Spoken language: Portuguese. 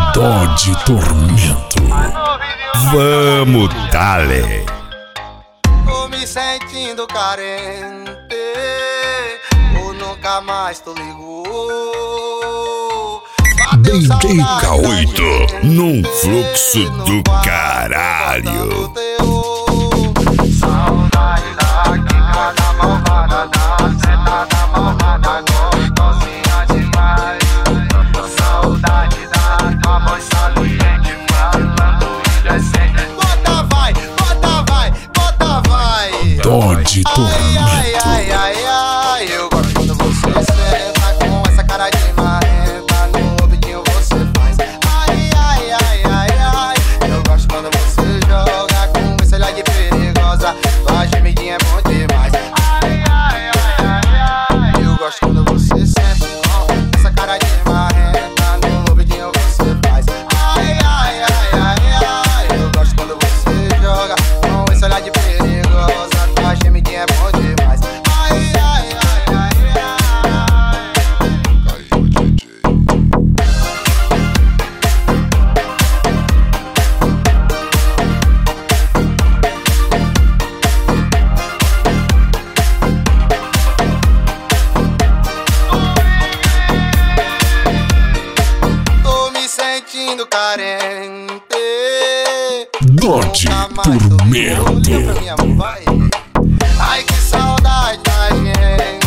Dó de tormento. Vamos, dale. Tô me sentindo carente, ou nunca mais tu ligou. DJ K8 num fluxo do caralho. Saudade da quicada malvada, da sentada malvada, gostosinha demais. Saudade da tua voz saliente, falando indecente. Bota vai, bota vai, bota vai. Dó de tormento. Ai, ai, ai, ai, eu gosto quando você senta com essa cara de marrenta, no ouvidinho você faz. Ai, ai, ai, ai, ai, eu gosto quando você joga com esse olhar de perigosa, tua gemidinha é bom demais. Ai, ai, ai, ai, ai, eu gosto quando você senta com essa cara de marrenta, no ouvidinho você faz. Ai, ai, ai, ai, ai, eu gosto quando você joga com esse olhar de perigosa, tua gemidinha é bom demais. Ai, ai, ai, ai, ai. Caiu DJ. Tô me sentindo carente. Dó de tormento. Ai, que saudade da gente.